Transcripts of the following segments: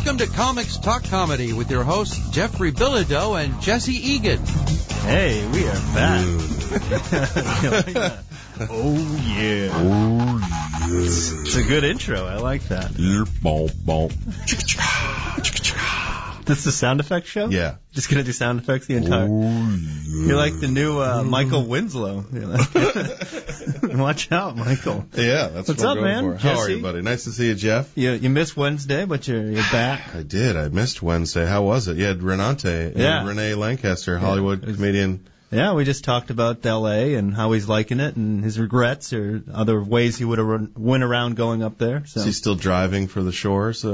Welcome to Comics Talk Comedy with your hosts Jeffrey Bilodeau and Jesse Egan. Hey, we are back. Oh, yeah. It's a good intro. I like that. This the sound effects show? Yeah. Just going to do sound effects the entire... You're like the new Michael Winslow. Watch out, Michael. Yeah, that's What's what up, I'm going man? for. How Jesse? are you, buddy? Nice to see you, Jeff. You missed Wednesday, but you're back. I did. I missed Wednesday. How was it? You had Renante, Renee Lancaster, Hollywood comedian. Yeah, we just talked about L.A. and how he's liking it and his regrets or other ways he would have went around going up there. So. Is he still driving for the shores,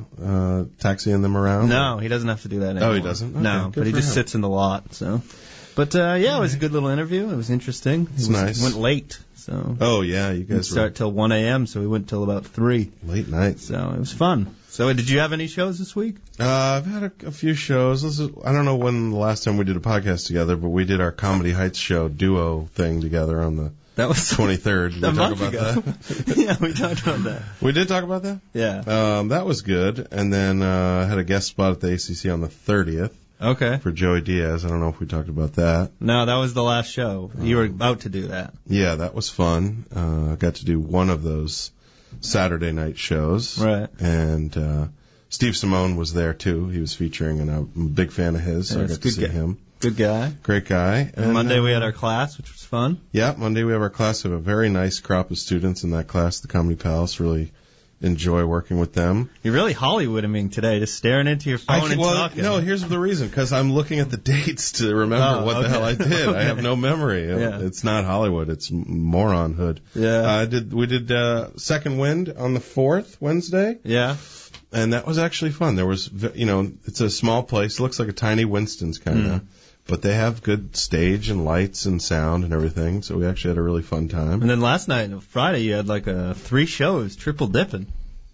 taxiing them around? No, he doesn't have to do that anymore. Oh, he doesn't? Okay, no, good but he for just him. sits in the lot. So, but it was a good little interview. It was interesting. It's nice. Went late. So. Oh, yeah, you Didn't guys start till 1 a.m., so we went till about 3. Late night. So it was fun. So did you have any shows this week? I've had a few shows. I don't know when the last time we did a podcast together, but we did our Comedy Heights show duo thing together on the That was 23rd. Did we talk about that? Yeah, we talked about that. We did talk about that? Yeah. That was good. And then I had a guest spot at the ACC on the 30th. Okay. For Joey Diaz. I don't know if we talked about that. No, that was the last show. You were about to do that. Yeah, that was fun. I got to do one of those Saturday night shows. Right. And Steve Simone was there, too. He was featuring, and I'm a big fan of his, so I got to see him. Good guy. Great guy. And Monday we had our class, which was fun. Yeah, Monday we have our class. We have a very nice crop of students in that class, the Comedy Palace. Really enjoy working with them. You're really Hollywooding today, just staring into your phone and talking. No, here's the reason, because I'm looking at the dates to remember what the hell I did. I have no memory. Yeah. It's not Hollywood. It's moronhood. Yeah. We did Second Wind on the 4th, Wednesday. Yeah. And that was actually fun. There was, it's a small place. It looks like a tiny Winston's kind of. But they have good stage and lights and sound and everything, so we actually had a really fun time. And then last night, Friday, you had like 3 shows, triple dipping.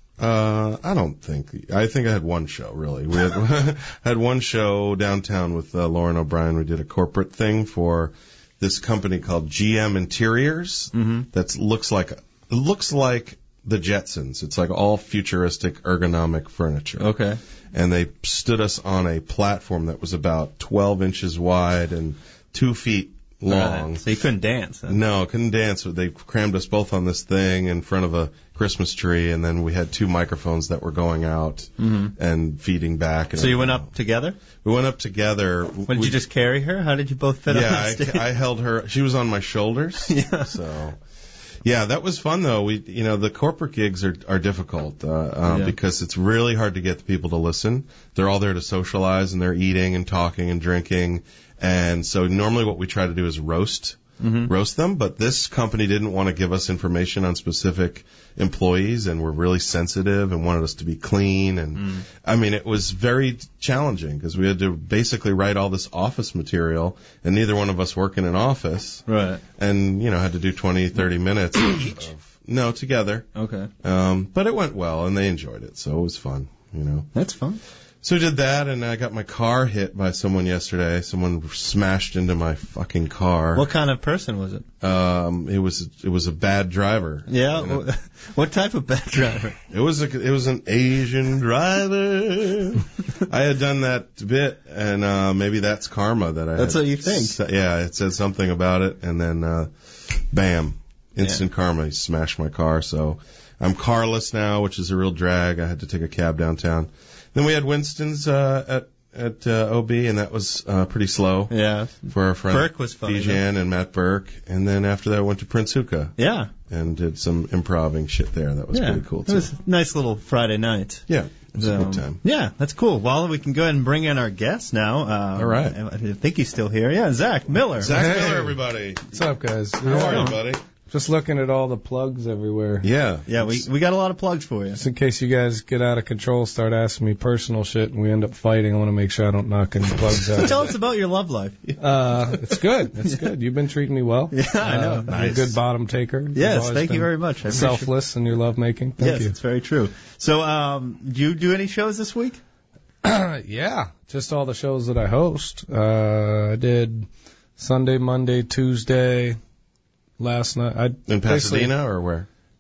I think I had one show, really. We had, had one show downtown with Lauren O'Brien. We did a corporate thing for this company called GM Interiors. That looks like the Jetsons. It's like all futuristic ergonomic furniture. Okay. And they stood us on a platform that was about 12 inches wide and 2 feet long. Right. So you couldn't dance. Huh? No, couldn't dance. They crammed us both on this thing in front of a Christmas tree, and then we had 2 microphones that were going out and feeding back. And so you went up together? We went up together. Did you just carry her? How did you both fit on the stage? I held her. She was on my shoulders. Yeah. So... Yeah, that was fun though. The corporate gigs are difficult because it's really hard to get the people to listen. They're all there to socialize, and they're eating and talking and drinking. And so normally what we try to do is roast them, but this company didn't want to give us information on specific employees, and were really sensitive and wanted us to be clean. And I mean, it was very challenging because we had to basically write all this office material, and neither one of us work in an office. Right. And, had to do 20, 30 minutes each. No, together. Okay. But it went well, and they enjoyed it, so it was fun, That's fun. So we did that, and I got my car hit by someone yesterday. Someone smashed into my fucking car. What kind of person was it? It was a bad driver. Yeah. What type of bad driver? It was an Asian driver. I had done that bit, and maybe that's karma that I. That's what you think. Yeah, it said something about it, and then bam, instant karma. He smashed my car, so I'm carless now, which is a real drag. I had to take a cab downtown. Then we had Winston's at OB, and that was pretty slow. Yeah. For our friend Burke was funny. Bijan and Matt Burke. And then after that, I went to Prince Hookah. Yeah. And did some improving shit there. That was pretty cool, too. It was a nice little Friday night. Yeah. It was a good time. Yeah, that's cool. Well, we can go ahead and bring in our guest now. All right. I think he's still here. Yeah, Zach Miller. Zach Miller, everybody. What's up, guys? How are you, buddy? Just looking at all the plugs everywhere. Yeah. Yeah, we got a lot of plugs for you. Just in case you guys get out of control, start asking me personal shit, and we end up fighting, I want to make sure I don't knock any plugs out. Tell us about your love life. It's good. It's good. You've been treating me well. Yeah, I know. Nice. You're a good bottom taker. Yes, thank you very much. Selfless in your love making. Thank you. Yes, it's very true. So, do you do any shows this week? Yeah, just all the shows that I host. I did Sunday, Monday, Tuesday. Last night. In Pasadena or where?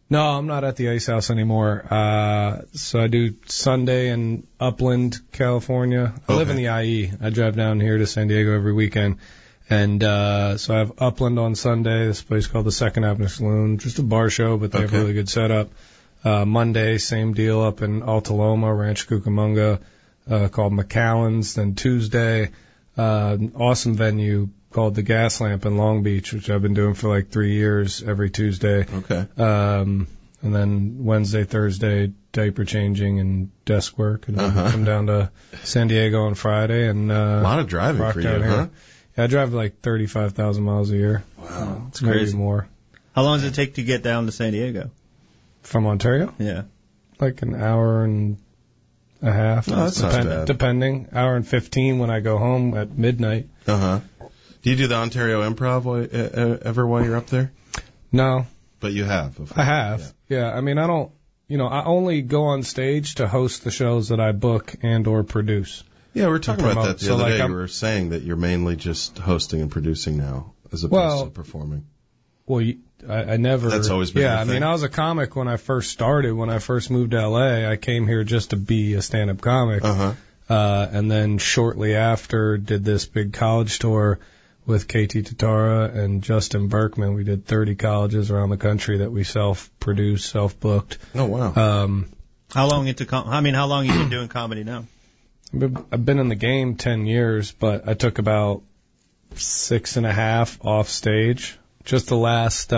No, I'm not at the Ice House anymore. So I do Sunday in Upland, California. I live in the IE. I drive down here to San Diego every weekend. And so I have Upland on Sunday, this place called the Second Avenue Saloon, just a bar show, but they have a really good setup. Monday, same deal up in Alta Loma, Rancho Cucamonga, called McAllen's. Then Tuesday, awesome venue called the Gas Lamp in Long Beach, which I've been doing for like 3 years every Tuesday. Okay. And then Wednesday, Thursday, diaper changing and desk work, and then come down to San Diego on Friday. And a lot of driving for you, huh? Yeah, I drive like 35,000 miles a year. Wow, it's crazy. Maybe more. How long does it take to get down to San Diego? From Ontario? Yeah. Like an hour and a half. Oh, that's not bad. Depending. Hour and 15 when I go home at midnight. Uh-huh. Do you do the Ontario Improv ever while you're up there? No. But you have. I have. Yeah. I mean, I don't, I only go on stage to host the shows that I book and or produce. Yeah, we were talking about that the other day. You were saying that you're mainly just hosting and producing now, as opposed to performing. Well, I never. That's always been your thing. I mean, I was a comic when I first started. When I first moved to LA, I came here just to be a stand-up comic. And then shortly after, did this big college tour with KT Tatara and Justin Berkman. We did 30 colleges around the country that we self-produced, self-booked. Oh, wow. How long have you been doing comedy now? I've been in the game 10 years, but I took about 6.5 off stage. Just the last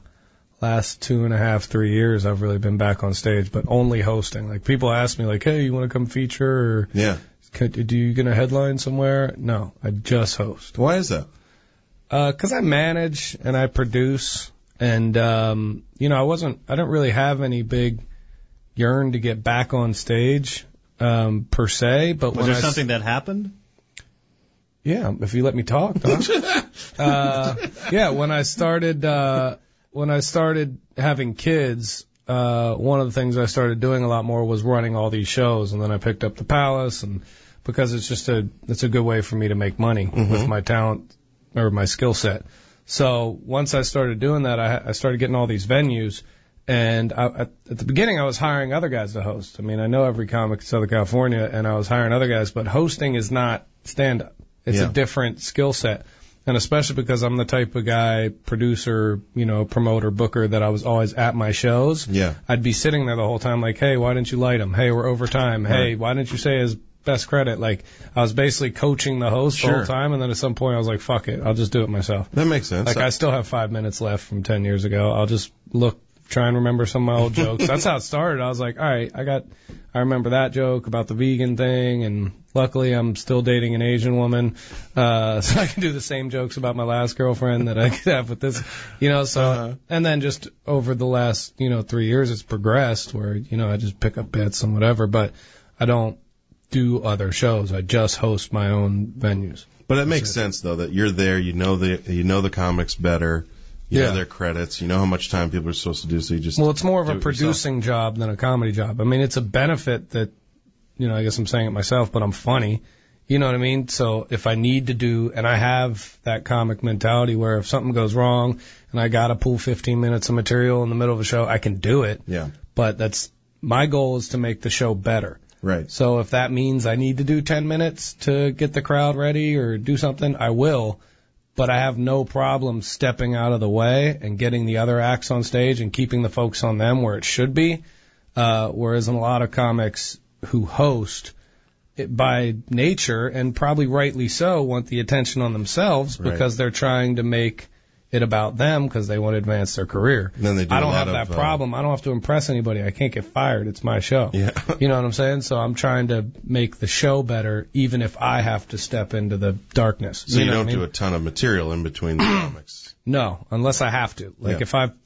2.5, 3 years, I've really been back on stage, but only hosting. Like, people ask me, like, hey, you want to come feature? Or, do you going to headline somewhere? No, I just host. Why is that? 'Cause I manage and I produce, and, I didn't really have any big yearn to get back on stage, per se, but was there something that happened? Yeah, if you let me talk. When I started having kids, one of the things I started doing a lot more was running all these shows, and then I picked up the Palace, and because it's a good way for me to make money with my talent or my skill set. So once I started doing that, I started getting all these venues. And at the beginning, I was hiring other guys to host. I mean, I know every comic in Southern California, and I was hiring other guys, but hosting is not stand-up. It's a different skill set. And especially because I'm the type of guy, producer, promoter, booker, that I was always at my shows. Yeah. I'd be sitting there the whole time like, hey, why didn't you light him? Hey, we're overtime. Hey, why didn't you say his best credit? Like, I was basically coaching the host the whole time, and then at some point I was like, fuck it, I'll just do it myself. That makes sense. Like, I still have 5 minutes left from 10 years ago. I'll just try and remember some of my old jokes. That's how it started. I was like, all right, I remember that joke about the vegan thing, and luckily I'm still dating an Asian woman, so I can do the same jokes about my last girlfriend that I could have with this, and then just over the last, 3 years it's progressed where, I just pick up bits and whatever, but I don't do other shows. I just host my own venues. But it makes sense though that you're there, you know the comics better. You know their credits. You know how much time people are supposed to do, so you just... Well, it's more of a producing job than a comedy job. I mean, it's a benefit that, I guess I'm saying it myself, but I'm funny. You know what I mean? So if I need to do... And I have that comic mentality where if something goes wrong and I got to pull 15 minutes of material in the middle of a show, I can do it. Yeah. But my goal is to make the show better. Right. So if that means I need to do 10 minutes to get the crowd ready or do something, I will. But I have no problem stepping out of the way and getting the other acts on stage and keeping the focus on them where it should be. Whereas in a lot of comics who host, by nature, and probably rightly so, want the attention on themselves because they're trying to make it about them because they want to advance their career. And then they do I don't have that problem. I don't have to impress anybody. I can't get fired. It's my show. Yeah. You know what I'm saying? So I'm trying to make the show better, even if I have to step into the darkness. So you don't do a ton of material in between the comics? No, unless I have to. Like if I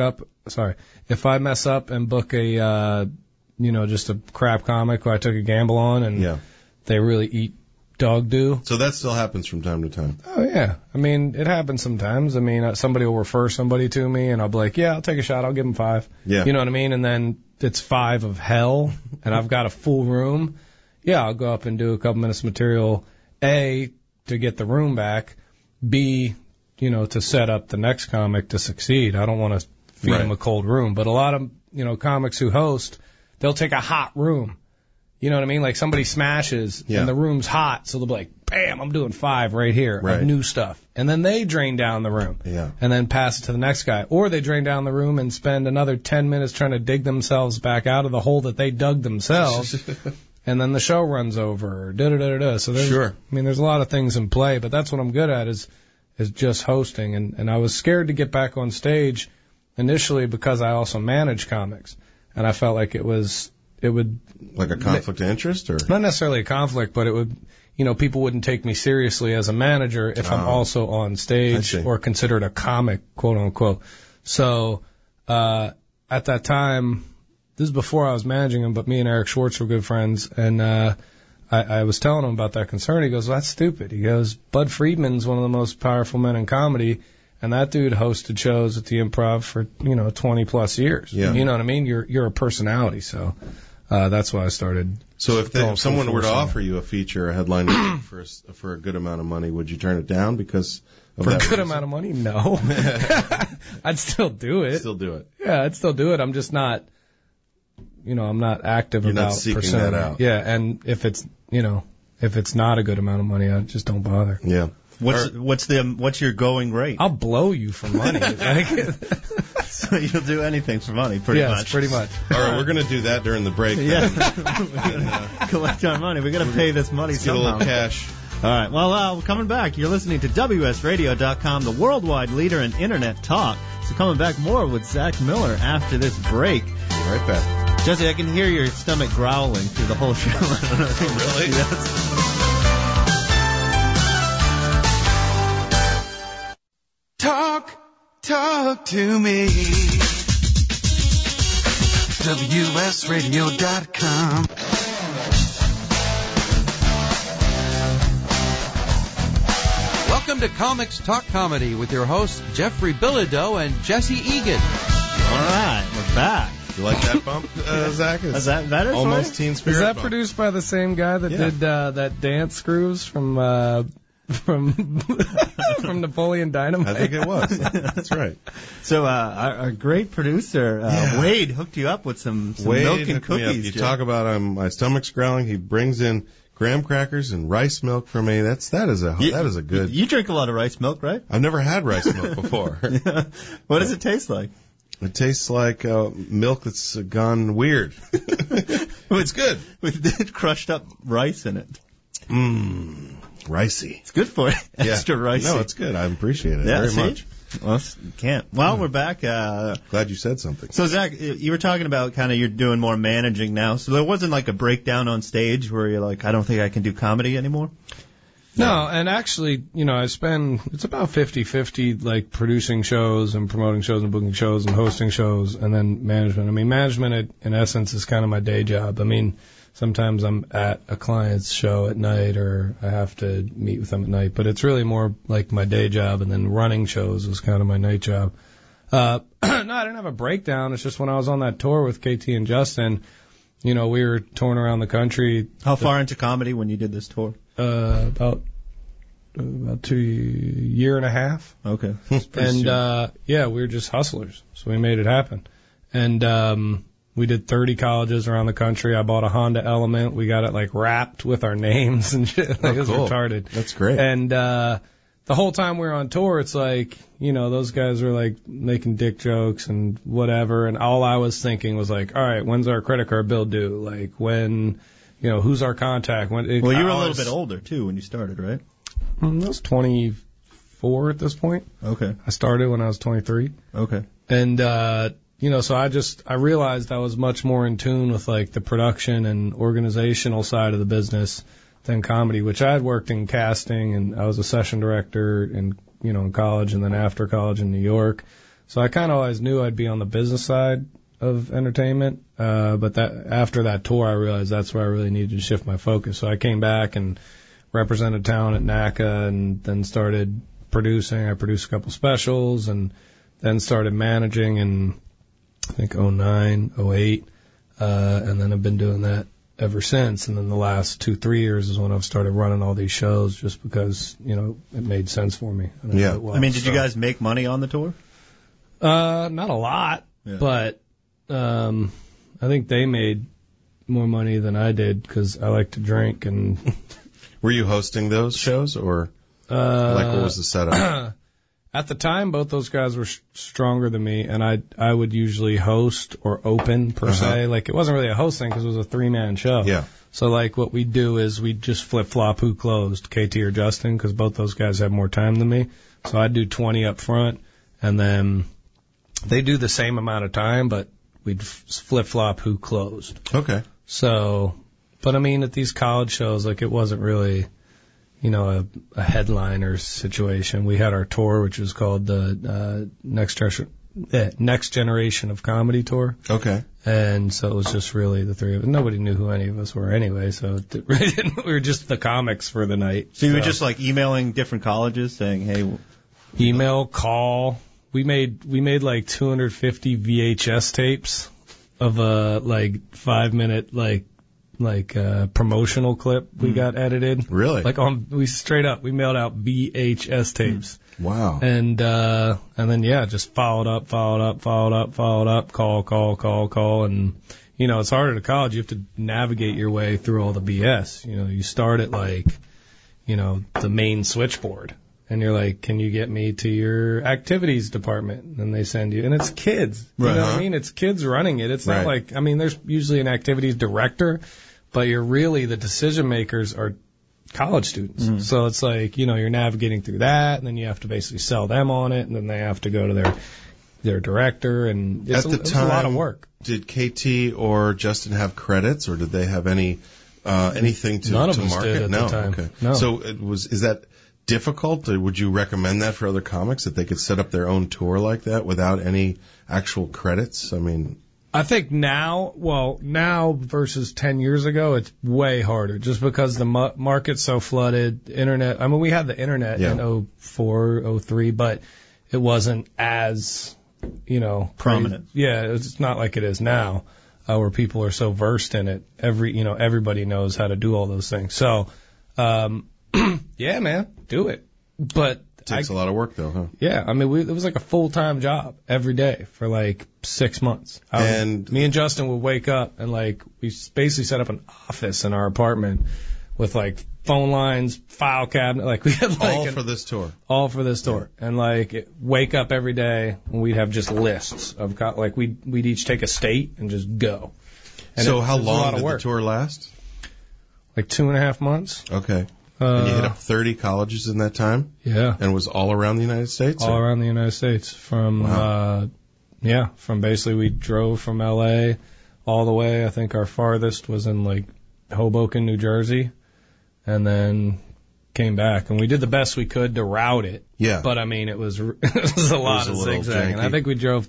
if I mess up and book a, just a crap comic who I took a gamble on and they really eat dog do. So that still happens from time to time? Oh, yeah. I mean, it happens sometimes. I mean, somebody will refer somebody to me, and I'll be like, I'll take a shot. I'll give them 5. Yeah. You know what I mean? And then it's 5 of hell, and I've got a full room. Yeah, I'll go up and do a couple minutes of material, A, to get the room back, B, to set up the next comic to succeed. I don't want to feed them a cold room. But a lot of, comics who host, they'll take a hot room. You know what I mean? Like somebody smashes and the room's hot, so they'll be like, bam, I'm doing 5 right here of new stuff. And then they drain down the room and then pass it to the next guy. Or they drain down the room and spend another 10 minutes trying to dig themselves back out of the hole that they dug themselves. And then the show runs over. So there's a lot of things in play, but that's what I'm good at is just hosting. And I was scared to get back on stage initially because I also manage comics. And I felt like it would... Like a conflict of interest? Or not necessarily a conflict, but it would, people wouldn't take me seriously as a manager if I'm also on stage or considered a comic, quote unquote. So, at that time, this is before I was managing him, but me and Eric Schwartz were good friends, and I was telling him about that concern. He goes, well, that's stupid. He goes, Bud Friedman's one of the most powerful men in comedy, and that dude hosted shows at the Improv for, 20 plus years. Yeah. You know what I mean? You're a personality, so that's why I started. So if someone were to offer you a feature, a headline for a good amount of money, would you turn it down because of for that a good reason? amount of money? No. I'd still do it. Still do it. Yeah, I'd still do it. I'm just not, I'm not active You're about not seeking persona. that out. Yeah, and if it's not a good amount of money, I just don't bother. Yeah. What's your going rate? I'll blow you for money. So you'll do anything for money, pretty much. Yes, pretty much. All right, we're going to do that during the break. Yeah. Collect our money. We're going to pay this money somehow. Get a little cash. All right. Well, coming back, you're listening to WSRadio.com, the worldwide leader in Internet talk. So coming back more with Zach Miller after this break. Be right back. Jesse, I can hear your stomach growling through the whole show. Oh, really? Yes. Talk to me. WSRadio.com. Welcome to Comics Talk Comedy with your hosts Jeffrey Bilodeau and Jesse Egan. All right, we're back. You like that bump, Zach? Is that better? Almost Teen Spirit. Is that bump. produced by the same guy that did that Dance Grooves from Napoleon Dynamite? I think it was. That's right. So our great producer Wade hooked you up with some milk and cookies. You talk about my stomach's growling. He brings in graham crackers and rice milk for me. That is a good. You drink a lot of rice milk, right? I've never had rice milk before. What does it taste like? It tastes like milk that's gone weird. It's good with crushed up rice in it. Ricey. It's good for you. Extra ricey. No, it's good. I appreciate it very much. Well, you can't. Well, we're back. Glad you said something. So, Zach, you were talking about kind of you're doing more managing now. So there wasn't like a breakdown on stage where you're like, I don't think I can do comedy anymore? No, and actually, it's about 50-50, like producing shows and promoting shows and booking shows and hosting shows and then management. I mean, management in essence is kind of my day job. I mean, sometimes I'm at a client's show at night or I have to meet with them at night, but it's really more like my day job, and then running shows was kind of my night job. No, I didn't have a breakdown. It's just when I was on that tour with KT and Justin, we were touring around the country. How far into comedy when you did this tour? About 2 year and a half. Okay. And we were just hustlers, so we made it happen. And we did 30 colleges around the country. I bought a Honda Element. We got it like wrapped with our names and shit. It was cool. retarded. That's great. And the whole time we were on tour, it's like, those guys were like making dick jokes and whatever. And all I was thinking was like, all right, when's our credit card bill due? Like when, who's our contact? Well, you were a little bit older too when you started, right? I was 24 at this point. Okay. I started when I was 23. Okay. And, so I realized I was much more in tune with like the production and organizational side of the business than comedy, which I had worked in casting and I was a session director in college and then after college in New York. So I kind of always knew I'd be on the business side of entertainment. But that after that tour, I realized that's where I really needed to shift my focus. So I came back and represented town at NACA and then started producing. I produced a couple specials and then started managing in, I think, 09, 08. And then I've been doing that ever since. And then the last 2-3 years is when I've started running all these shows just because, it made sense for me. I mean, did you guys make money on the tour? Not a lot, but I think they made more money than I did because I like to drink. And were you hosting those shows, or like what was the setup? At the time, both those guys were stronger than me, and I would usually host or open per se. Like, it wasn't really a hosting because it was a 3-man show. Yeah. So like what we'd do is we'd just flip flop who closed, KT or Justin, because both those guys have more time than me. So I'd do 20 up front, and then they do the same amount of time, but we'd flip flop who closed. Okay. So, but I mean, at these college shows, like, it wasn't really, you know, a headliner situation. We had our tour, which was called the Next Generation of Comedy Tour. Okay. And so it was just really the three of us. Nobody knew who any of us were anyway, so we were just the comics for the night. So you were just like emailing different colleges saying, hey. Email, call. We made like 250 VHS tapes of a like 5-minute promotional clip we got edited. Really? Like we mailed out VHS tapes. Wow. And then just followed up, call, and you know, it's harder to college. You have to navigate your way through all the BS. You know, you start at like, you know, the main switchboard. And you're like, can you get me to your activities department? And they send you. And it's kids. You know what I mean? It's kids running it. It's not like, I mean, there's usually an activities director, but the decision makers are college students. Mm-hmm. So it's like, you know, you're navigating through that, and then you have to basically sell them on it, and then they have to go to their director. And it's a lot of work. Did KT or Justin have credits, or did they have anything to market? None of us did at the time. Okay. No. So is that difficult? Or would you recommend that for other comics, that they could set up their own tour like that without any actual credits? I mean, I think now versus 10 years ago, it's way harder just because the market's so flooded. Internet. I mean, we had the internet in 04, 03, but it wasn't as, you know, prominent. It's not like it is now, where people are so versed in it. Everybody knows how to do all those things. So, yeah, man, do it. But it takes a lot of work, though, huh? Yeah, I mean, it was like a full-time job every day for like 6 months. Me and Justin would wake up and like we basically set up an office in our apartment with like phone lines, file cabinet, like we had like all for this tour. All for this tour, and like wake up every day and we'd have just lists of like we'd each take a state and just go. And so how long did the tour last? Like 2.5 months. Okay. And you hit up 30 colleges in that time? Yeah. And it was all around the United States? All around the United States. From basically we drove from L.A. all the way. I think our farthest was in like Hoboken, New Jersey, and then came back. And we did the best we could to route it. Yeah. But I mean, it was a lot of zigzagging. I think we drove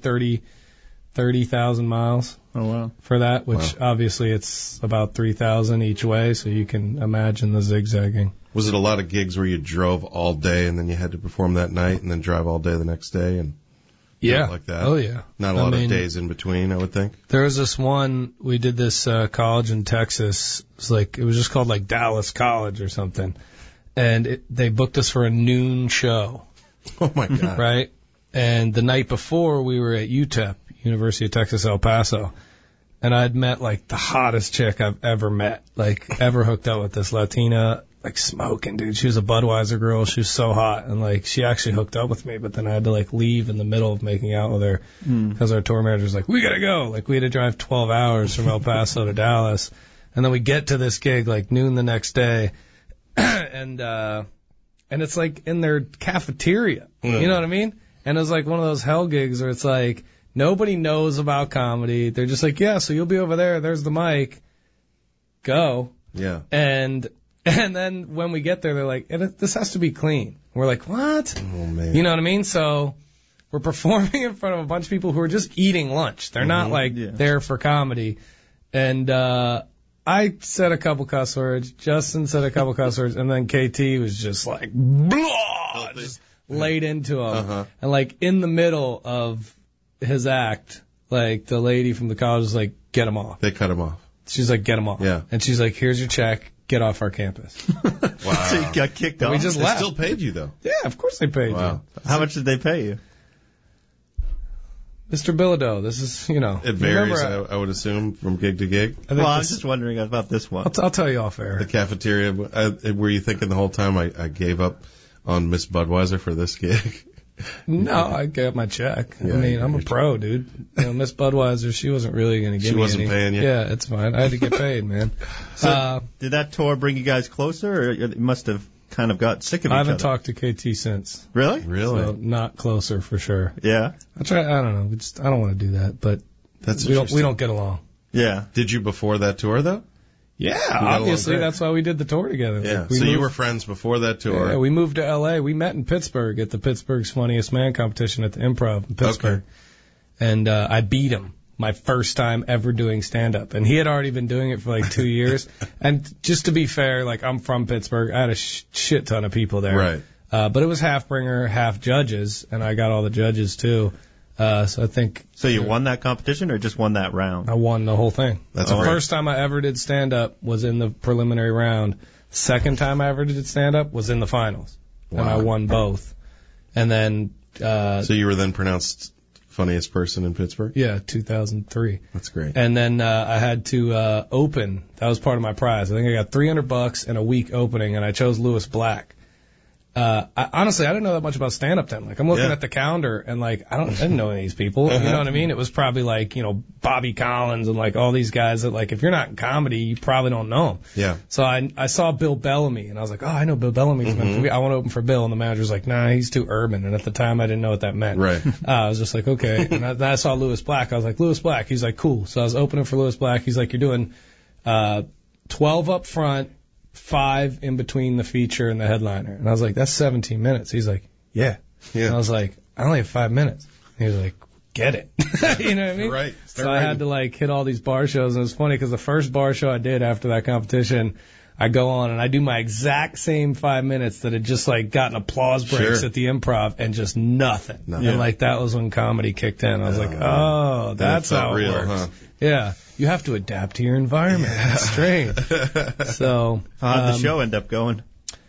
30,000 miles. Oh, wow. For that, which obviously it's about 3,000 each way, so you can imagine the zigzagging. Was it a lot of gigs where you drove all day and then you had to perform that night and then drive all day the next day and like that? Oh, yeah. Not a lot of days in between, I would think. There was this one, we did this college in Texas. It was just called like Dallas College or something. And they booked us for a noon show. Oh, my God. Right? And the night before, we were at UTEP, University of Texas, El Paso. And I'd met like the hottest chick I've ever met, like ever hooked up with, this Latina, like smoking, dude. She was a Budweiser girl. She was so hot. And like, she actually hooked up with me, but then I had to like leave in the middle of making out with her because our tour manager was like, we gotta go. Like, we had to drive 12 hours from El Paso to Dallas. And then we get to this gig like noon the next day. And it's like in their cafeteria. You know what I mean? And it was like one of those hell gigs where it's like, nobody knows about comedy. They're just like, yeah, so you'll be over there. There's the mic. Go. Yeah. And then when we get there, they're like, this has to be clean. We're like, what? Oh, man. You know what I mean? So we're performing in front of a bunch of people who are just eating lunch. They're not like there for comedy. And I said a couple cuss words. Justin said a couple cuss words. And then KT was just like, blah, just laid into him. And like in the middle of his act, like the lady from the college was like, get him off. They cut him off. She's like, get him off. Yeah. And she's like, here's your check. Get off our campus. Wow. So you got kicked off? We just they left. still paid you, though. Yeah, of course they paid you. How much did they pay you? Mr. Bilodeau, this is, It varies, I would assume, from gig to gig. Well, I was just wondering about this one. I'll tell you off air. The cafeteria. Were you thinking the whole time I gave up on Miss Budweiser for this gig? No, I got my check. Yeah, I mean, I'm a pro, dude. Miss Budweiser, she wasn't really going to give me any. She wasn't paying you? Yeah, it's fine. I had to get paid, man. So, did that tour bring you guys closer, or you must have kind of got sick of each other? I haven't talked to KT since. Really? Really? So not closer for sure. Yeah. I don't know. I don't want to do that, but we don't get along. Yeah. Did you before that tour though? Yeah, obviously that's why we did the tour together. Yeah. Like, you were friends before that tour. Yeah, we moved to L.A. We met in Pittsburgh at the Pittsburgh's Funniest Man competition at the Improv in Pittsburgh. Okay. And I beat him my first time ever doing stand-up. And he had already been doing it for like 2 years. And just to be fair, like I'm from Pittsburgh. I had a shit ton of people there. Right. But it was half bringer, half judges, and I got all the judges too. So I think. So you won that competition or just won that round? I won the whole thing. That's the great. first time I ever did stand-up was in the preliminary round. Second time I ever did stand-up was in the finals. Wow. And I won both. And then. So you were then pronounced funniest person in Pittsburgh? Yeah, 2003. That's great. And then I had to open. That was part of my prize. I think I got $300 and a week opening, and I chose Lewis Black. Honestly, I didn't know that much about stand-up then. Like, I'm looking at the calendar, and like, I didn't know any of these people. You know what I mean? It was probably like, Bobby Collins and like all these guys that like, if you're not in comedy, you probably don't know them. Yeah. So I saw Bill Bellamy, and I was like, oh, I know Bill Bellamy. I want to open for Bill, and the manager's like, nah, he's too urban. And at the time, I didn't know what that meant. Right. I was just like, okay. And then I saw Lewis Black. I was like, Lewis Black. He's like, cool. So I was opening for Lewis Black. He's like, you're doing 12 up front, 5 in between the feature and the headliner. And I was like, that's 17 minutes. He's like, yeah. And I was like, I only have 5 minutes. And he was like, get it. You know what I mean? Right. So I had to like hit all these bar shows. And it was funny because the first bar show I did after that competition, I go on and I do my exact same 5 minutes that had just like gotten applause breaks at the Improv and just nothing. And like that was when comedy kicked in. I was like, oh, that's how it works. Huh? Yeah. You have to adapt to your environment. It's strange. So, how did the show end up going?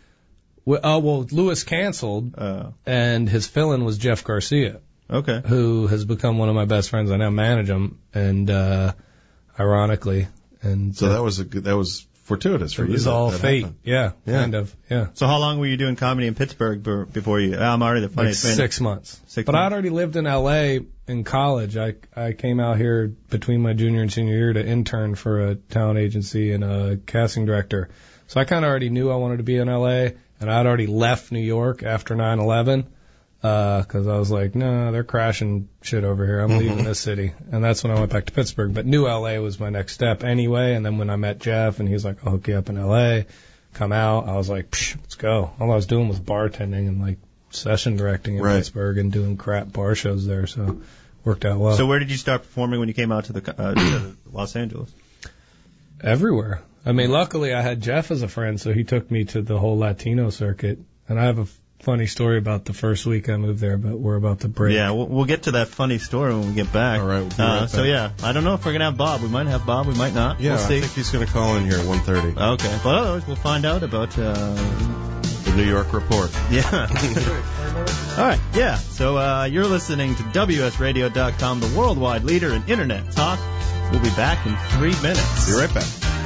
Well, Lewis canceled, and his fill-in was Jeff Garcia. Okay. Who has become one of my best friends. I now manage him, and ironically, and so that was fortuitous for you. It was all that fate. happened. Yeah, kind of. Yeah. So how long were you doing comedy in Pittsburgh before you? I'm already the funniest man. 6 months. But I'd already lived in L.A. in college. I came out here between my junior and senior year to intern for a talent agency and a casting director. So I kind of already knew I wanted to be in L.A. and I'd already left New York after 9/11 because I was like, no, they're crashing shit over here. I'm leaving this city. And that's when I went back to Pittsburgh. But knew L.A. was my next step anyway. And then when I met Jeff and he was like, I'll hook you up in L.A., come out, I was like, let's go. All I was doing was bartending and like session directing in Pittsburgh and doing crap bar shows there. So worked out well. So where did you start performing when you came out to to Los Angeles? Everywhere. I mean, luckily I had Jeff as a friend, so he took me to the whole Latino circuit. And I have a funny story about the first week I moved there, but we're about to break. Yeah, we'll get to that funny story when we get back. All right, we'll be right back. So yeah, I don't know if we're gonna have Bob. We might have Bob. We might not. Yeah, we'll see. I think he's going to call in here at 1:30. Okay, but otherwise we'll find out about the New York Report. Yeah. All right. Yeah. So you're listening to WSRadio.com, the worldwide leader in internet talk. We'll be back in 3 minutes. Be right back.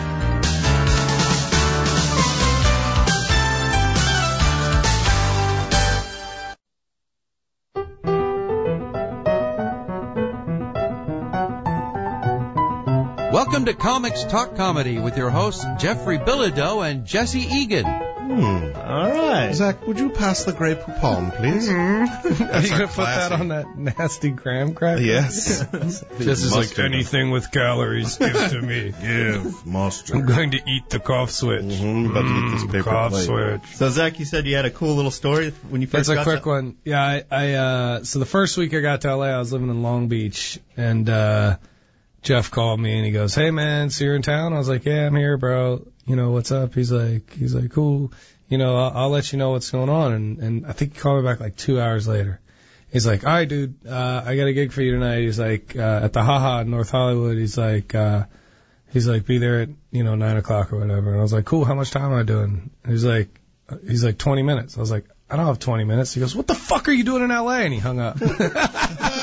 Welcome to Comics Talk Comedy with your hosts Jeffrey Bilodeau and Jesse Egan. All right. Zach, would you pass the Grey Poupon, please? Are you going to put that on that nasty graham cracker? Yes. Jesse's like, anything with calories, give to me. Give. Mustard. I'm going to eat the cough switch. About to eat this paper cough plate. switch. So Zach, you said you had a cool little story when you first That's got a quick one. Yeah, so the first week I got to LA, I was living in Long Beach, and Jeff called me and he goes, hey man, so you're in town? I was like, yeah, I'm here, bro. You know, what's up? He's like, cool. You know, I'll let you know what's going on. And I think he called me back like 2 hours later. He's like, all right, dude, I got a gig for you tonight. He's like, at the Haha in North Hollywood. He's like, be there at, 9 o'clock or whatever. And I was like, cool, how much time am I doing? And he's like 20 minutes. I was like, I don't have 20 minutes. He goes, what the fuck are you doing in LA? And he hung up.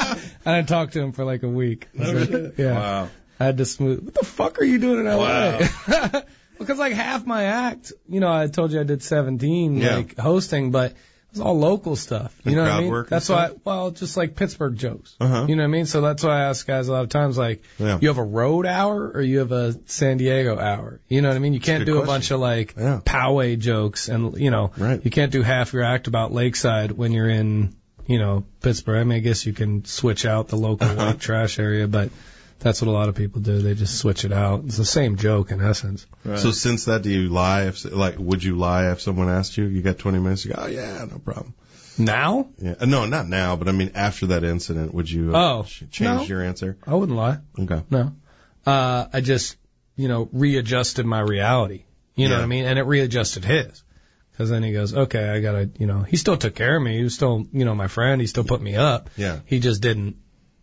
I didn't talk to him for like a week. Yeah. Wow. I had to smooth. What the fuck are you doing in L.A.? Wow. Because like half my act, I told you I did 17 like hosting, but it was all local stuff. You know what I mean? That's why. Just like Pittsburgh jokes. Uh-huh. You know what I mean? So that's why I ask guys a lot of times, like, you have a road hour or you have a San Diego hour. You know what I mean? You can't do a bunch of like Poway jokes, and you can't do half your act about Lakeside when you're in Pittsburgh. I mean, I guess you can switch out the local white trash area, but that's what a lot of people do. They just switch it out. It's the same joke in essence. Right. So since that, do you lie? Would you lie if someone asked you? You got 20 minutes. You go, oh yeah, no problem. Now? Yeah. No, not now. But I mean, after that incident, would you change your answer? I wouldn't lie. Okay. No. I just readjusted my reality. You know what I mean? And it readjusted his. Because then he goes, okay, I gotta, he still took care of me. He was still, my friend. He still put me up. Yeah. He just didn't.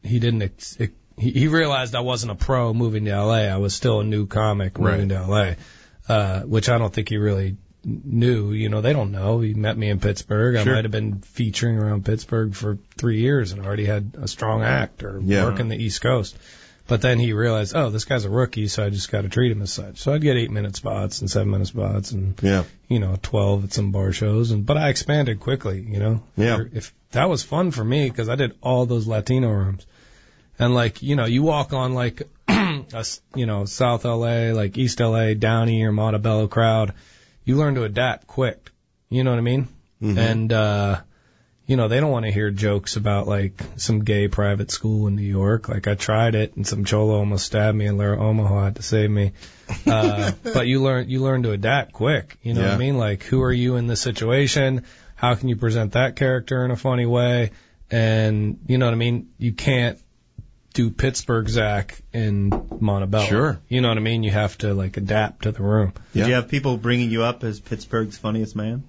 He realized I wasn't a pro moving to L.A. I was still a new comic moving to L.A., which I don't think he really knew. They don't know. He met me in Pittsburgh. I might have been featuring around Pittsburgh for 3 years and already had a strong act or working the East Coast. But then he realized, oh, this guy's a rookie, so I just got to treat him as such. So I'd get 8-minute spots and 7-minute spots and, 12 at some bar shows. But I expanded quickly, Yeah. If that was fun for me because I did all those Latino rooms. And like, you walk on like, South LA, like East LA, Downey or Montebello crowd, you learn to adapt quick. You know what I mean? Mm-hmm. And, they don't want to hear jokes about like some gay private school in New York. Like I tried it and some cholo almost stabbed me and Lara Omaha had to save me. But you learn to adapt quick. You know what I mean? Like who are you in this situation? How can you present that character in a funny way? And you know what I mean? You can't do Pittsburgh Zach in Montebello. Sure. You know what I mean? You have to like adapt to the room. Did you have people bringing you up as Pittsburgh's funniest man?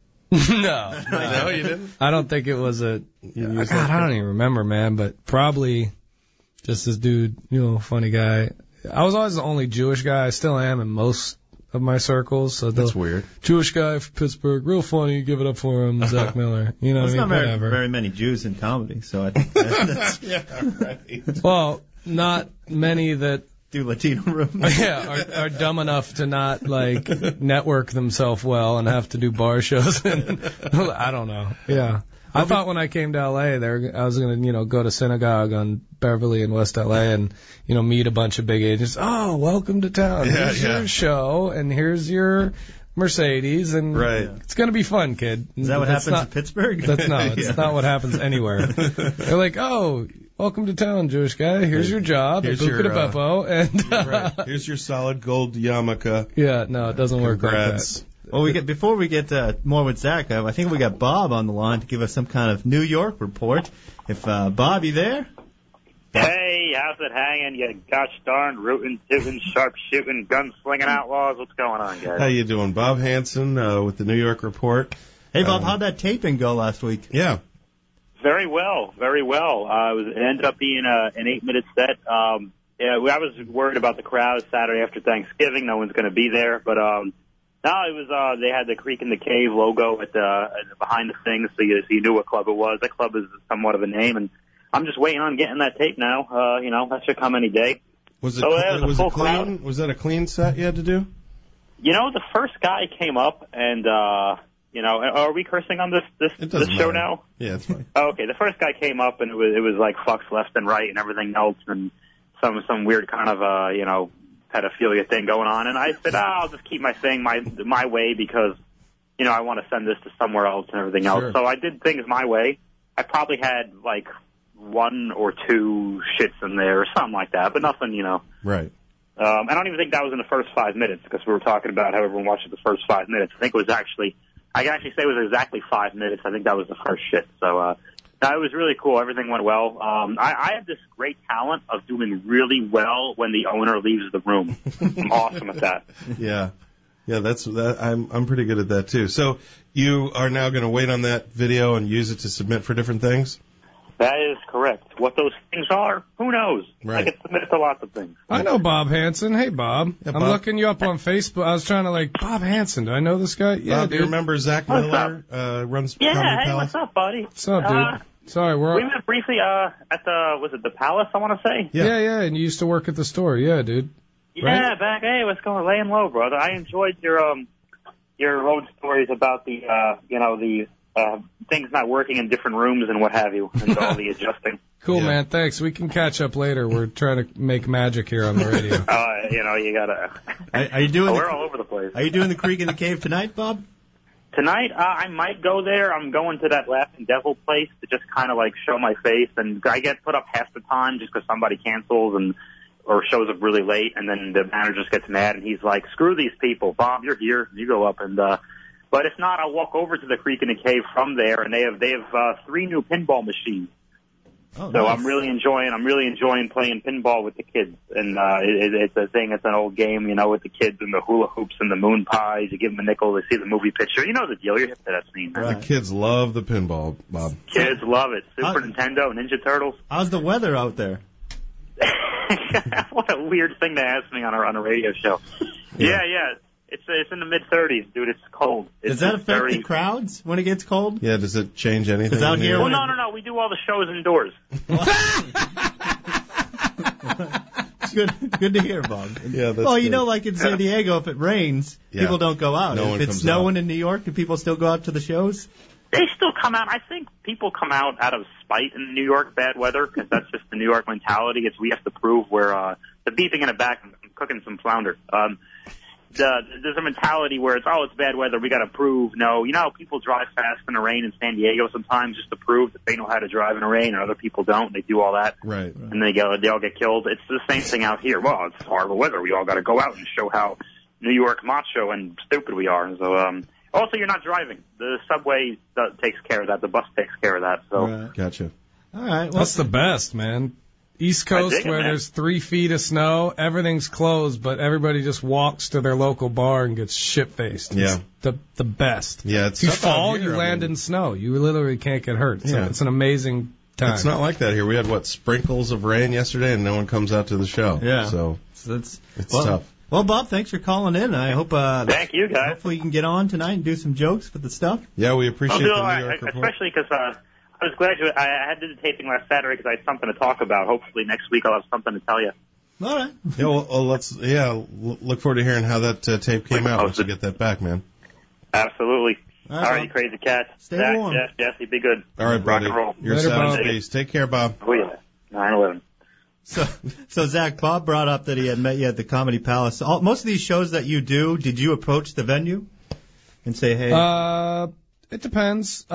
No, you didn't. I don't think it was I don't even remember, man. But probably just this dude, funny guy. I was always the only Jewish guy. I still am in most of my circles. So that's weird. Jewish guy from Pittsburgh, real funny. Give it up for him, Zach Miller. You know what I mean? Not very many Jews in comedy, so I think that's right. Well, not many that do Latino rooms. Are dumb enough to not like network themselves well and have to do bar shows. And I don't know. Yeah. I thought when I came to L.A. I was going to, go to synagogue on Beverly in West L.A. and, meet a bunch of big agents. Oh, welcome to town. Here's your show, and here's your Mercedes, and it's going to be fun, kid. Is that what happens in Pittsburgh? It's not what happens anywhere. They're like, oh, welcome to town, Jewish guy. Here's your job. Here's your and here's your solid gold yarmulke. Yeah, no, it doesn't work like that. Well, before we get more with Zach, I think we got Bob on the line to give us some kind of New York report. If Bob, you there? Hey, how's it hanging? You gosh darn rootin', tootin', sharp shooting, gunslinging outlaws. What's going on, guys? How you doing, Bob Hansen with the New York report? Hey, Bob, how'd that taping go last week? Yeah. Very well, very well. It ended up being an 8-minute set. I was worried about the crowd Saturday after Thanksgiving. No one's going to be there, but no, it was. They had the Creek in the Cave logo at behind the thing, so you knew what club it was. That club is somewhat of a name, and I'm just waiting on getting that tape now. That should come any day. Was it clean? Crowd. Was that a clean set you had to do? The first guy came up and. Are we cursing on this show now? Yeah, it's fine. Oh, okay, the first guy came up and it was like fucks left and right and everything else and some weird kind of pedophilia thing going on. And I said, I'll just keep my thing my way because I want to send this to somewhere else and everything else. So I did things my way. I probably had like 1 or 2 shits in there or something like that, but nothing, Right. I don't even think that was in the first 5 minutes because we were talking about how everyone watched the first 5 minutes. I think it was I can actually say it was exactly 5 minutes. I think that was the first shit. So, it was really cool. Everything went well. I have this great talent of doing really well when the owner leaves the room. I'm awesome at that. Yeah. Yeah, I'm pretty good at that too. So you are now going to wait on that video and use it to submit for different things? That is correct. What those things are, who knows? Right. I get submitted to lots of things. I know Bob Hansen. Hey, Bob. Yeah, I'm looking you up on Facebook. I was trying to Bob Hansen. Do I know this guy? Yeah, Bob, do you remember Zach Miller runs Comedy Hey, Palace? what's up, buddy? What's up, dude? Sorry, we met briefly at was it the Palace, I want to say? Yeah, and you used to work at the store. Yeah, dude. Yeah, right? back, hey, what's going on? Laying low, brother. I enjoyed your old stories about the, the things not working in different rooms and what have you, and all the adjusting. Cool, man. Thanks. We can catch up later. We're trying to make magic here on the radio. You gotta. Are you doing? We're all over the place. Are you doing the Creek in the Cave tonight, Bob? Tonight, I might go there. I'm going to that Laughing Devil place to just kind of like show my face, and I get put up half the time just because somebody cancels or shows up really late, and then the manager just gets mad, and he's like, "Screw these people, Bob. You're here. You go up." And but if not, I'll walk over to the Creek in the Cave from there, and they have 3 new pinball machines. Oh, so nice. I'm really enjoying playing pinball with the kids, and it's a thing. It's an old game, with the kids and the hula hoops and the moon pies. You give them a nickel, they see the movie picture. You know the deal. You're hip to that scene. Right. The kids love the pinball, Bob. Kids love it. Super Nintendo, Ninja Turtles. How's the weather out there? What a weird thing to ask me on a radio show. Yeah. It's in the mid-30s, dude. It's cold. Does that affect the crowds when it gets cold? Yeah, does it change anything? Out here, well, no. We do all the shows indoors. Good to hear, Bob. Yeah, that's well, good. Like in San Diego, if it rains, people don't go out. If it's snowing in New York, do people still go out to the shows? They still come out. I think people come out of spite in New York bad weather, because that's just the New York mentality. It's we have to prove we're the beeping in the back. I'm cooking some flounder. There's a mentality where it's bad weather, we got to prove. No, people drive fast in the rain in San Diego sometimes just to prove that they know how to drive in the rain, and other people don't. They do all that, right? And they all get killed. It's the same thing out here. Well, it's horrible weather. We all got to go out and show how New York macho and stupid we are. So, also, you're not driving. The subway takes care of that. The bus takes care of that. So, right. Gotcha. All right, that's the best, man. East Coast, where there's 3 feet of snow, everything's closed, but everybody just walks to their local bar and gets shit-faced. Yeah. It's the best. Yeah, it's if you fall, you land in snow. You literally can't get hurt. So it's an amazing time. It's not like that here. We had, sprinkles of rain yesterday, and no one comes out to the show. Yeah. So it's tough. Well, Bob, thanks for calling in. I hope thank you, guys. Hopefully you can get on tonight and do some jokes with the stuff. Yeah, we appreciate the New York report. Especially because I was glad I had to do the taping last Saturday because I had something to talk about. Hopefully next week I'll have something to tell you. All right. Yeah, well, look forward to hearing how that tape came out once you get that back, man. Absolutely. All right, you crazy cats. Stay warm. Jesse, be good. All right, buddy. Rock and roll. You're sound space. Take care, Bob. Oh, yeah. 9/11. So Zach, Bob brought up that he had met you at the Comedy Palace. Most of these shows that you do, did you approach the venue and say, hey? It depends.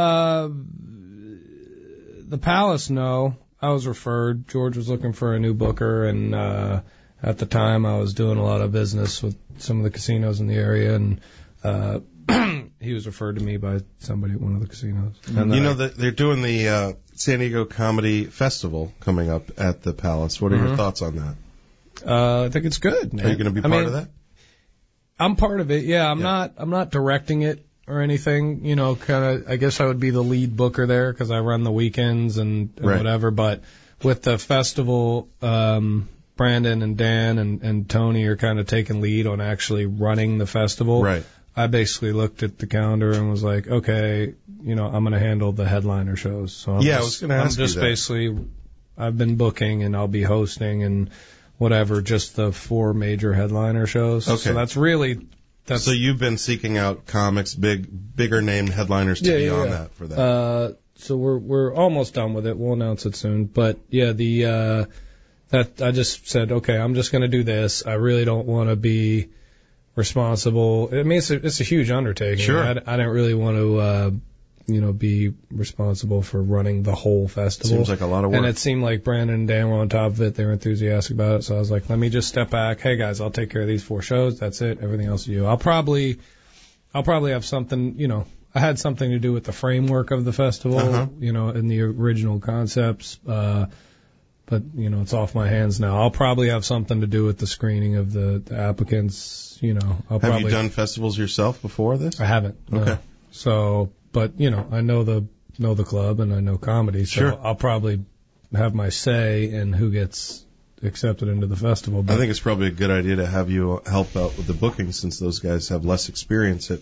The Palace, no. I was referred. George was looking for a new booker, and at the time I was doing a lot of business with some of the casinos in the area, and he was referred to me by somebody at one of the casinos. And they're doing the San Diego Comedy Festival coming up at the Palace. What are your thoughts on that? I think it's good, man. Are you going to be part of that? I'm part of it, yeah. I'm not directing it or anything, I guess I would be the lead booker there because I run the weekends and whatever. But with the festival, Brandon and Dan and Tony are kind of taking lead on actually running the festival. Right. I basically looked at the calendar and was like, okay, I'm going to handle the headliner shows. So I was going to ask you that. Basically, I've been booking and I'll be hosting and whatever, just the 4 major headliner shows. Okay. So that's really... So you've been seeking out comics, bigger name headliners to be on that for that. So we're almost done with it. We'll announce it soon. But yeah, that I just said, okay, I'm just going to do this. I really don't want to be responsible. I mean, it's a huge undertaking. Sure. I didn't really want to, be responsible for running the whole festival. Seems like a lot of work. And it seemed like Brandon and Dan were on top of it. They were enthusiastic about it. So I was like, let me just step back. Hey guys, I'll take care of these 4 shows. That's it. Everything else is you. I'll probably have something, I had something to do with the framework of the festival, in the original concepts. But it's off my hands now. I'll probably have something to do with the screening of the applicants, Have you done festivals yourself before this? I haven't. No. Okay. So, but I know the club and I know comedy, so sure. I'll probably have my say in who gets accepted into the festival. But I think it's probably a good idea to have you help out with the booking since those guys have less experience at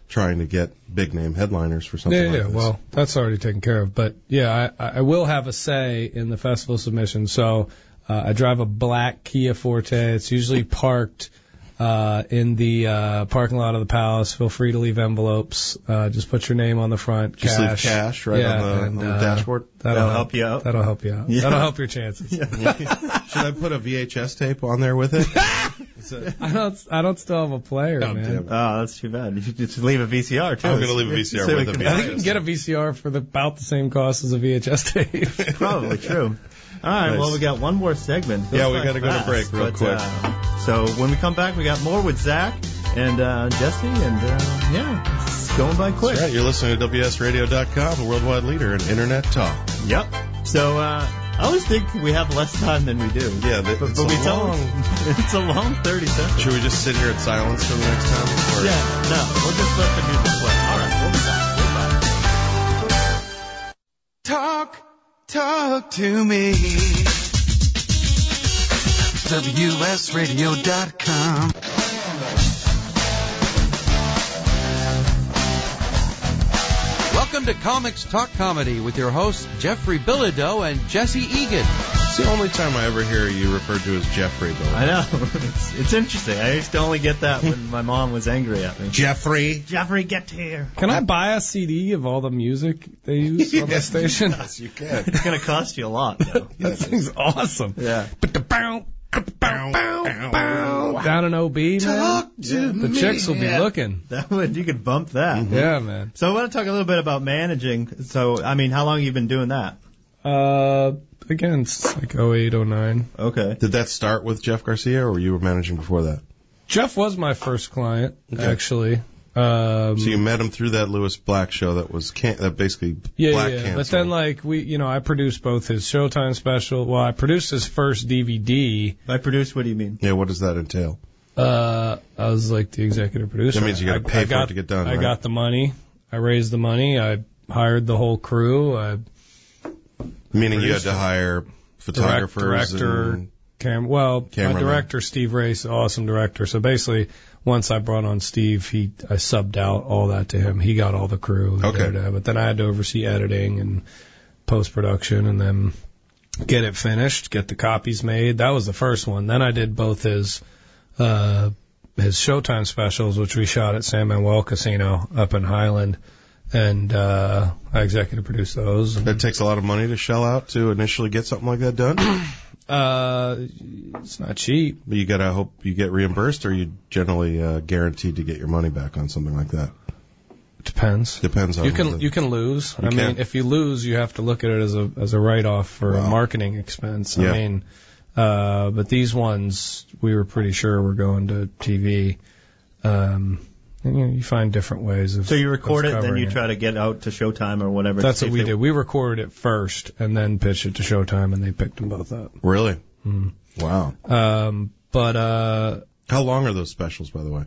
trying to get big name headliners for something like this. Yeah, well, that's already taken care of. But yeah, I will have a say in the festival submission. So I drive a black Kia Forte. It's usually parked in the parking lot of the Palace. Feel free to leave envelopes. Just put your name on the front. Just leave cash right on the dashboard. That'll help you out. That'll help you out. Yeah. That'll help your chances. Should I put a VHS tape on there with it? I don't still have a player, man. Oh, that's too bad. You should just leave a VCR too. I'm going to leave a VCR with a VHS. I think you can get a VCR for about the same cost as a VHS tape. Probably true. All right, well, we got one more segment. Yeah, we got to go to break real quick. So when we come back, we got more with Zach and Jesse, and it's going by quick. That's right, you're listening to WSRadio.com, the worldwide leader in Internet talk. Yep. So I always think we have less time than we do. Yeah, but it's a long 30 seconds. Should we just sit here in silence for the next time? Or? Yeah, no, we'll just let the music play. All right, we'll be back. Talk to me. WSRadio.com. Welcome to Comics Talk Comedy with your hosts Jeffrey Bilodeau and Jesse Egan. It's the only time I ever hear you referred to as Jeffrey Bilodeau. I know. It's interesting. I used to only get that when my mom was angry at me. Jeffrey, get here. Can I buy a CD of all the music they use on the station? Yes, you can. It's going to cost you a lot, though. That thing's awesome. Yeah. Down in OB, man. The chicks will be looking. You could bump that. Mm-hmm. Yeah, man. So I want to talk a little bit about managing. So, I mean, how long have you been doing that? Again, it's like 08, 09. Okay. Did that start with Jeff Garcia, or you were managing before that? Jeff was my first client, actually. So you met him through that Lewis Black show that was basically Black canceled. But then, I produced both his Showtime special. Well, I produced his first DVD. By produce, what do you mean? Yeah, what does that entail? I was like the executive producer. That means you got to pay for it to get done, right? I got the money. I raised the money. I hired the whole crew. Meaning you had to hire photographers, director, cameraman. My director, Steve Race, awesome director. So basically, once I brought on Steve, I subbed out all that to him. He got all the crew. Okay. But then I had to oversee editing and post-production and then get it finished, get the copies made. That was the first one. Then I did both his Showtime specials, which we shot at San Manuel Casino up in Highland. And I executive produced those. That takes a lot of money to shell out to initially get something like that done? It's not cheap. But you gotta hope you get reimbursed, or you generally guaranteed to get your money back on something like that. Depends. Depends on you can lose. I mean, if you lose, you have to look at it as a write-off for a marketing expense. Yeah. I mean, but these ones we were pretty sure were going to TV. And, you find different ways of. So you record it, then you it. try to get out to Showtime or whatever. That's what we did. We recorded it first and then pitched it to Showtime, and they picked them both up. Really? Mm. Wow. But how long are those specials, by the way?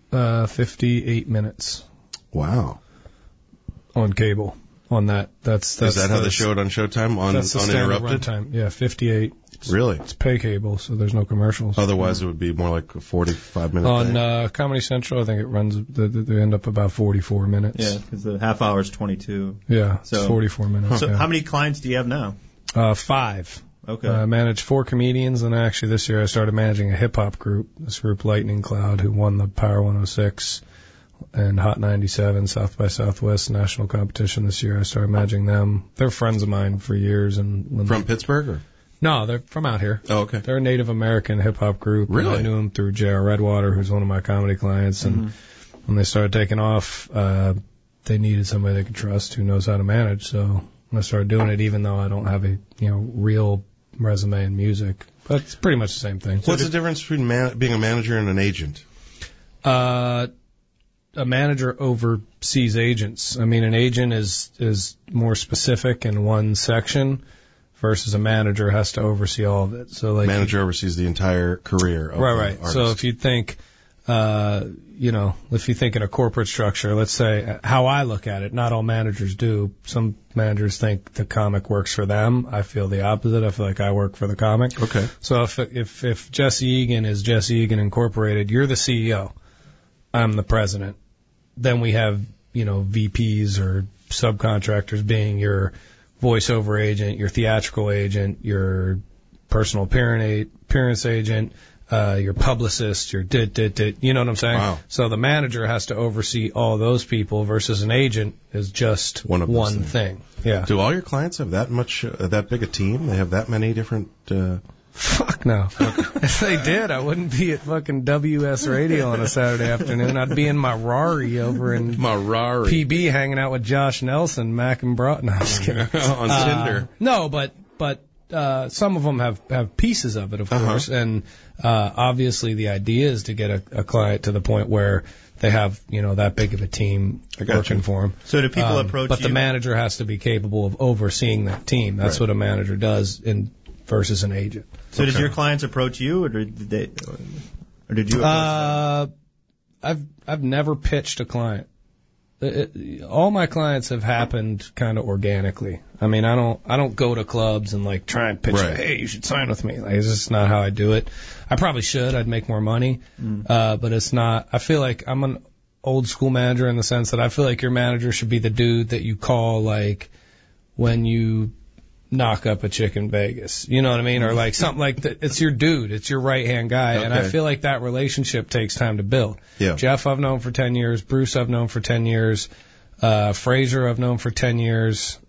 58 minutes. Wow. On cable. On that. That's Is that how they show it on Showtime? That's the uninterrupted? Time. Yeah, 58. Really? It's pay cable, so there's no commercials. Otherwise, it would be more like a 45-minute on thing. Comedy Central, I think it runs. They end up about 44 minutes. Yeah, because the half hour is 22. Yeah, so 44 minutes. So yeah. how many clients do you have now? 5. Okay. I manage 4 comedians, and actually this year I started managing a hip hop group. This group, Lightning Cloud, who won the Power 106 and Hot 97 South by Southwest national competition this year. I started managing them. They're friends of mine for years. From Pittsburgh, or? No, they're from out here. Oh, okay. They're a Native American hip-hop group. Really? I knew them through J.R. Redwater, who's one of my comedy clients. And when they started taking off, they needed somebody they could trust who knows how to manage. So I started doing it, even though I don't have a real resume in music. But it's pretty much the same thing. What's the difference between being a manager and an agent? A manager oversees agents. I mean, an agent is more specific in one section, versus a manager has to oversee all of it. So, manager oversees the entire career of the artist. So if you think, if you think in a corporate structure, let's say how I look at it, not all managers do. Some managers think the comic works for them. I feel the opposite. I feel like I work for the comic. Okay. So if Jesse Egan is Jesse Egan Incorporated, you're the CEO. I'm the president. then we have, VPs or subcontractors being your voiceover agent, your theatrical agent, your personal appearance agent, your publicist, your you know what I'm saying? Wow. So the manager has to oversee all those people versus an agent is just one thing. Yeah. Do all your clients have that big a team? They have that many different... Fuck no. If they did, I wouldn't be at fucking WS Radio on a Saturday afternoon. I'd be in my Rari over in PB hanging out with Josh Nelson, Mac and Broughton. No, I'm just kidding. On Tinder. No, but some of them have pieces of it, of course, and obviously the idea is to get a client to the point where they have, that big of a team working for them. So do people approach but you? The manager has to be capable of overseeing that team. That's what a manager does versus an agent. So does your clients approach you, or did you approach them? I've never pitched a client. All my clients have happened kind of organically. I mean, I don't go to clubs and like try and pitch, hey, you should sign with me. Like, it's just not how I do it. I probably should. I'd make more money. But it's not. I feel like I'm an old school manager in the sense that I feel like your manager should be the dude that you call like when you knock up a chick in Vegas. You know what I mean? Or like something like that. It's your dude. It's your right-hand guy. Okay. And I feel like that relationship takes time to build. Yeah. Jeff I've known for 10 years. Bruce I've known for 10 years. Fraser I've known for 10 years.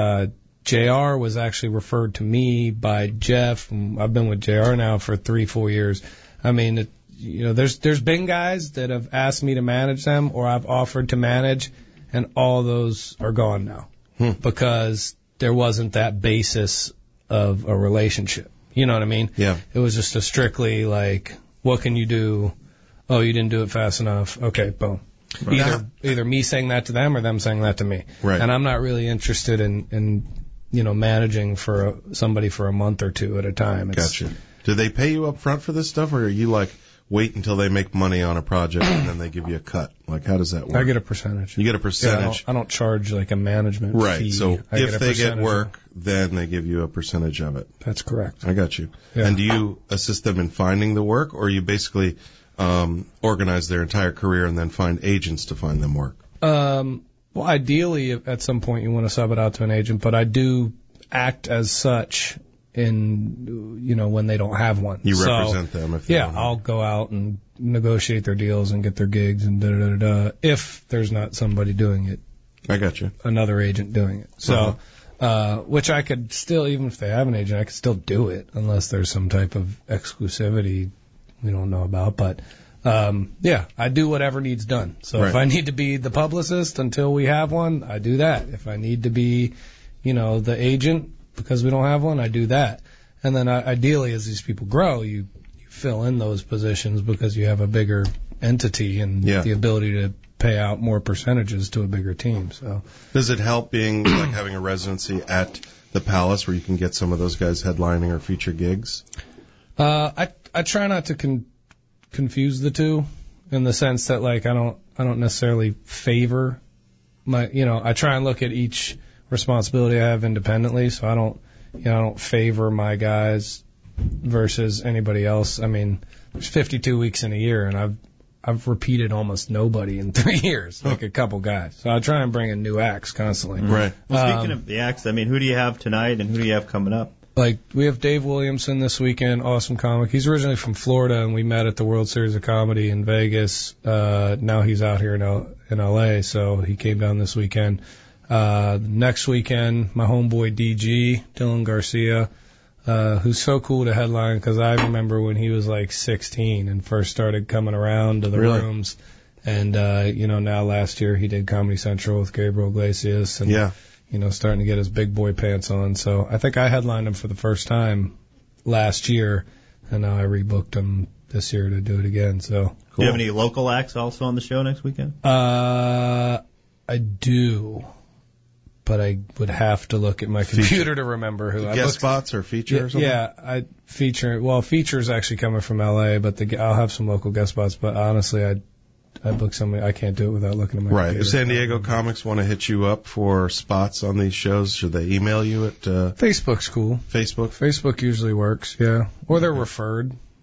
JR was actually referred to me by Jeff. I've been with JR now for 3-4 years. I mean, there's been guys that have asked me to manage them or I've offered to manage, and all those are gone now because there wasn't that basis of a relationship. You know what I mean? Yeah. It was just a strictly like, what can you do? Oh, you didn't do it fast enough. Okay, boom. Right. Either me saying that to them or them saying that to me. Right. And I'm not really interested in managing for somebody for a month or two at a time. Gotcha. Do they pay you up front for this stuff, or are you like wait until they make money on a project and then they give you a cut? Like, how does that work? I get a percentage. You get a percentage? Yeah, I don't charge like a management fee. Right. So if they get work, then they give you a percentage of it. That's correct. I got you. Yeah. And do you assist them in finding the work, or you basically organize their entire career and then find agents to find them work? Well, ideally, at some point you want to sub it out to an agent, but I do act as such when they don't have one. You represent them if they don't have. I'll go out and negotiate their deals and get their gigs and da-da-da-da if there's not somebody doing it. I got you. Another agent doing it. So, which I could still, even if they have an agent, I could still do it unless there's some type of exclusivity we don't know about. But, I do whatever needs done. So if I need to be the publicist until we have one, I do that. If I need to be, the agent because we don't have one, I do that. And then ideally, as these people grow, you fill in those positions because you have a bigger entity and the ability to pay out more percentages to a bigger team. So does it help being like having a residency at the Palace where you can get some of those guys headlining or feature gigs? I try not to confuse the two in the sense that like I don't necessarily favor my I try and look at each responsibility I have independently, so I don't favor my guys versus anybody else. I mean, there's 52 weeks in a year, and I've repeated almost nobody in 3 years, like a couple guys. So I try and bring in new acts constantly. Right. Well, speaking of the acts, I mean, who do you have tonight, and who do you have coming up? Like, we have Dave Williamson this weekend, awesome comic. He's originally from Florida, and we met at the World Series of Comedy in Vegas. Now he's out here in L.A., so he came down this weekend. Next weekend, my homeboy DG, Dylan Garcia, who's so cool to headline because I remember when he was like 16 and first started coming around to the rooms. And, now last year he did Comedy Central with Gabriel Iglesias and, starting to get his big boy pants on. So I think I headlined him for the first time last year, and now I rebooked him this year to do it again. So cool. Do you have any local acts also on the show next weekend? I do. But I would have to look at my computer to remember who. Guest spots or feature or something? Yeah, I feature. Well, feature's actually coming from L.A., but I'll have some local guest spots. But honestly, I book somebody. I can't do it without looking at my computer. If San Diego comics want to hit you up for spots on these shows, should they email you at? Facebook's cool. Facebook usually works, yeah. Or they're referred.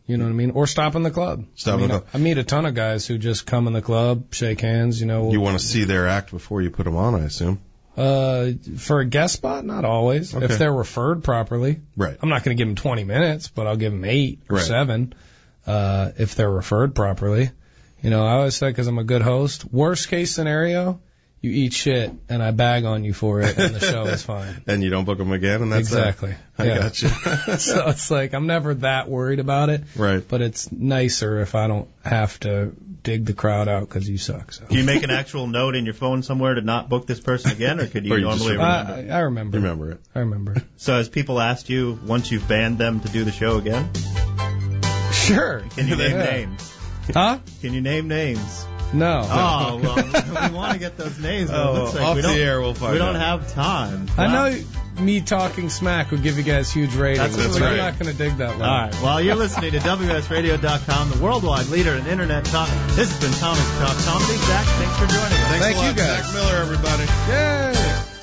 You know what I mean? Or stop in the club. I meet a ton of guys who just come in the club, shake hands, you know. You want to see their act before you put them on, I assume. For a guest spot, not always. Okay. If they're referred properly. Right. I'm not going to give them 20 minutes, but I'll give them 8 or 7, if they're referred properly. You know, I always say, because I'm a good host, worst case scenario, you eat shit and I bag on you for it and the show is fine. And you don't book them again, and that's exactly. I got you. So it's like, I'm never that worried about it. Right. But it's nicer if I don't have to dig the crowd out because you suck. So. Do you make an actual note in your phone somewhere to not book this person again, or could you normally remember? I remember. Remember it. I remember it. So has people asked you, once you've banned them, to do the show again? Sure. Can you name names? Huh? Can you name names? No. Oh, well, we want to get those names. But it looks like off the air, we'll find out. We don't have time. I know me talking smack would give you guys huge ratings. That's right. I'm not going to dig that low. All right. Well, you're listening to WSRadio.com, the worldwide leader in Internet talk. This has been Comics Talk Comedy. Zach, thanks for joining us. Thanks Thank a lot. you guys. Zach Miller, everybody. Yay!